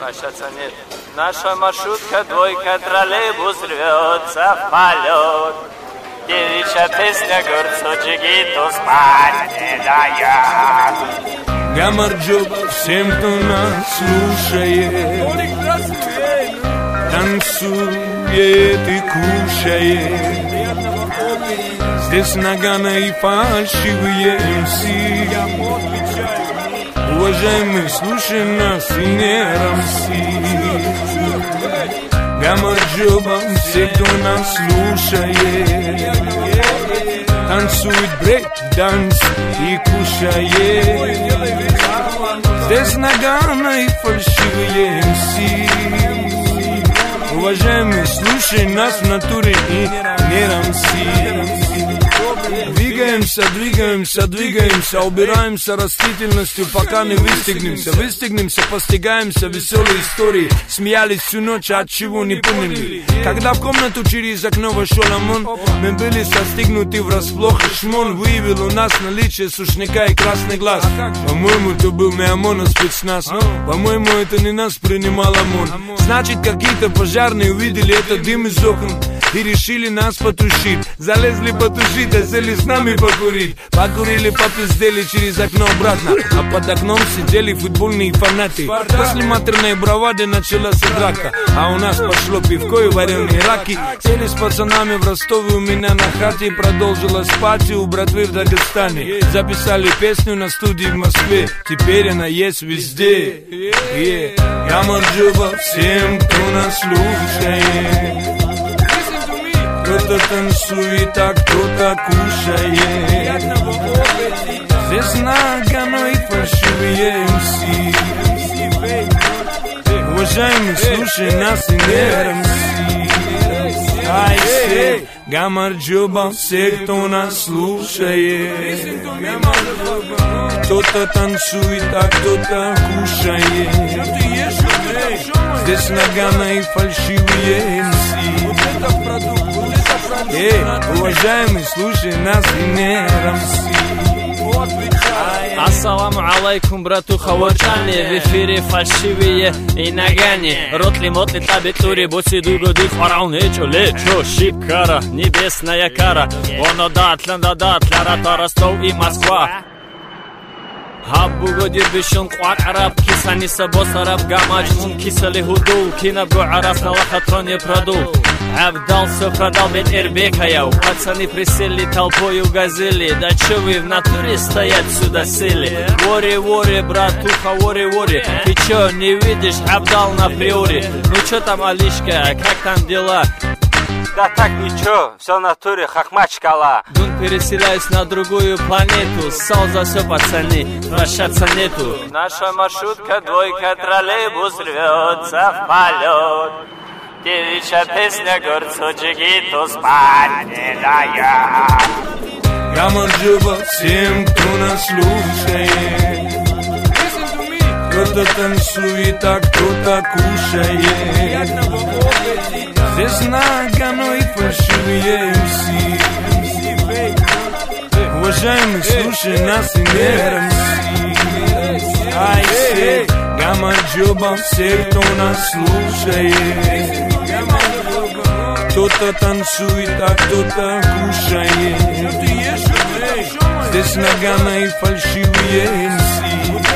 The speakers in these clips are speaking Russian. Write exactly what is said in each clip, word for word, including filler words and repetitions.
Прощаться нет. Наша маршрутка, двойка, троллейбус рвется в полет. Девичья песня, горцоджиги, то спать не дает. Гамарджоба всем, кто нас слушает, танцует и кушает. Здесь Нагано и фальшивые эм си. Уважаемый, слушай нас и не рамси. Гамарджоба все, кто нас слушает, танцует брейк-данс и кушает. Здесь Нагано и фальшивые эм си. Уважаемый, слушай нас в натуре и не рамси. Двигаемся, двигаемся, двигаемся, убираемся растительностью, пока не выстегнемся. Выстегнемся, постигаемся веселые истории. Смеялись всю ночь, от чего не поняли. Когда в комнату через окно вошел ОМОН, мы были застигнуты врасплох, и шмон выявил у нас наличие сушняка и красный глаз. По-моему, это был не ОМОН, а спецназ. По-моему, это не нас принимал ОМОН. Значит, какие-то пожарные увидели этот дым из окон и решили нас потушить. Залезли потушить, а сели с нами покурить. Покурили, попиздели через окно обратно, а под окном сидели футбольные фанаты. После матерной бравады началась драка, а у нас пошло пивко и вареные раки. Сели с пацанами в Ростове у меня на хате. Продолжилась пати у братвы в Дагестане. Записали песню на студии в Москве. Теперь она есть везде. yeah. Гамарджоба всем, кто нас слушает. Кто-то танцует, а кто-то кушает. Здесь Нагано и фальшивые эм си. Уважаемый, слушай нас и не рамси. Ай, сей, Гамарджоба все, кто нас слушает. Кто-то танцует, а кто-то кушает. Здесь Нагано и фальшивые эм си. Эй, уважаемый, слушай нас и не рамси. Ассаламу алейкум, братуха, вочане. В эфире фальшивые и Нагани. Ротли, мотли, табитури, боси, дугоди, фараон, эчо, лечо, шипкара, небесная кара. Оно датля, да датля, рата, Ростов и Москва. Хаббугодир бишон қуар араб, кисани сабос араб, гамаджмун, кисали худул, кинабгу араб, налахатроне продул. Абдал все продал, бен Эрбекаяу. Пацаны присели толпою газели. Да чё вы в натуре стоять сюда сели? Вори-вори, братуха, вори-вори. Ты чё, не видишь, Абдал на приори? Ну чё там, Алишка, как там дела? Да так ничего, все в натуре, хахмачкала. Дун, переселяюсь на другую планету. Ссал за все, пацаны, прощаться нету. Наша маршрутка, двойка, троллейбус рвется в полет. Девичья песня, горцоджиги, то спать не дает. Гамарджоба всем, кто нас слушает. Кто-то танцует, а кто-то кушает. Здесь Нагано и фальшивые эм си. Уважаемый, слушай нас и не рамси. Ай, сей, Гамарджоба все, кто нас слушает. Кто-то танцует, а кто-то кушает. Здесь Нагано и фальшивые эм си.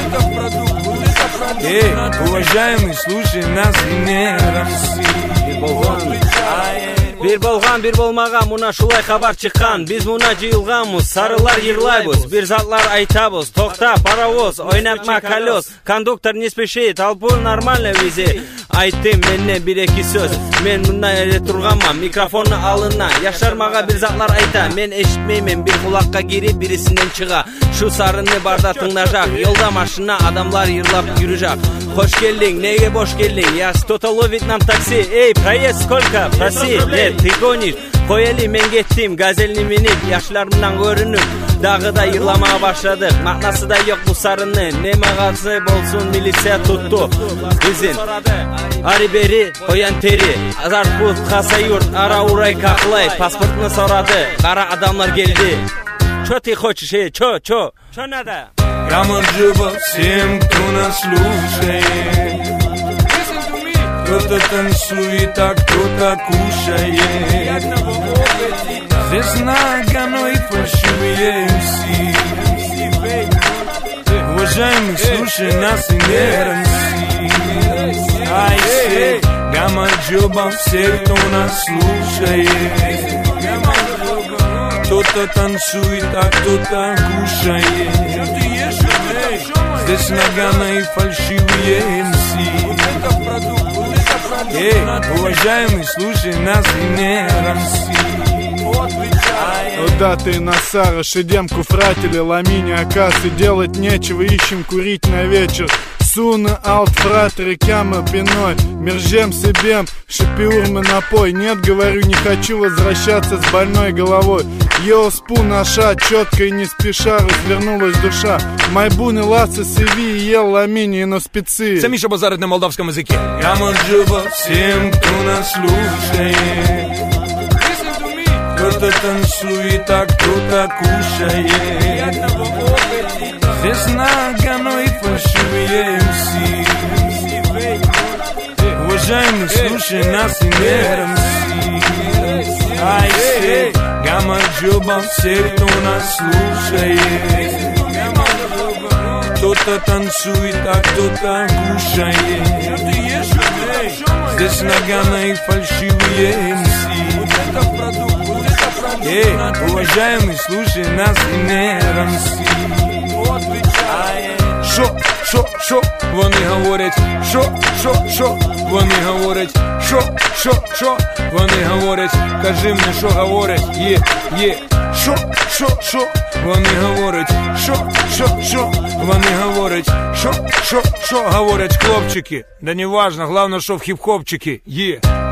Эй, уважаемый, слушай нас и не рамси. Бир болган, бир болмаган, муна шулай хабар чыккан. Биз муна жыйылганбыз, сарылар йырлайбыз. Бир затлар айтабыз, токта, паровоз, ойнатма колес. Кондуктор не спеши, толпу нормально вези. Айттым менне бир-эки сөз. Мен мындай эле турганман, микрофонну алына. Яшар мага бир затлар айта. Мен эшитмеймин, бир кулакка кирип, бирисинен чыга. Шу сарыны барда тыңдажак. Жолда машина, адамлар йырлап жүрүжак. Хош келдиң, неге бош келдиң? Я кто-то ловит нам такси. Эй, проезд сколько? Проси. Нет, ты гонишь. Коели, мен кеттим, газельни минип, яшьларымдан көрүнүп, дагы да йырламага баштадык. Макнасы да жок бул сарыны. Неме калса болсун, милиция тутту. Бизин ари бери, коян тери. Азарпут, хасаюрт, ара урай каклай. Паспортну сурады, кара адамлар келди. Чё ты хочешь, эй, чё, чё? Чё надо? Гамарджоба всем, кто нас слушает. Кто-то танцует, а кто-то кушает. Здесь нагано и фальшивые эм си. Уважаемый, слушай нас и не рамси. Ай, все, гамма джоба, все, кто нас слушает. Кто-то танцует, а кто-то кушает. Здесь нагано и фальшивые эм си. Эй, уважаемый, слушай нас и не рамси. Да ты Насара, шедемку фратели, ламини акасы. Делать нечего, ищем курить на вечер. Суна, алт, фрат, рекяма, пиной. Мержем себем, шипиурмы напой. Нет, говорю, не хочу возвращаться с больной головой. Йо, спу наша, четко и не спеша развернулась душа. Майбуны, ласы, сиви, ел ламини, но спецы. Це Міша базарить на молдавском языке. Гамаджоба всем, кто нас слушает. Кто-то танцует, а кто-то кушает. Здесь нагано и фальшивые эм си. Уважаемый, слушай нас и не рамси. Ай, все, гамаджоба, все, кто нас слушает. Кто-то танцует, а кто-то кушает. Здесь нагано и фальшивые эм си. Эй, уважаемый, слушай нас и не рамси. Шо, шо, шо, вони говорять, шо, шо, шо, вони говорять, шо, шо, шо, вони говорять, кажи мені, що говорять, є, є, шо, шо, шо, вони говорять, шо, шо, шо, вони говорять, шо, шо, шо, говорять хлопчики, да не важно, главное, що в хіп-хопчики, є.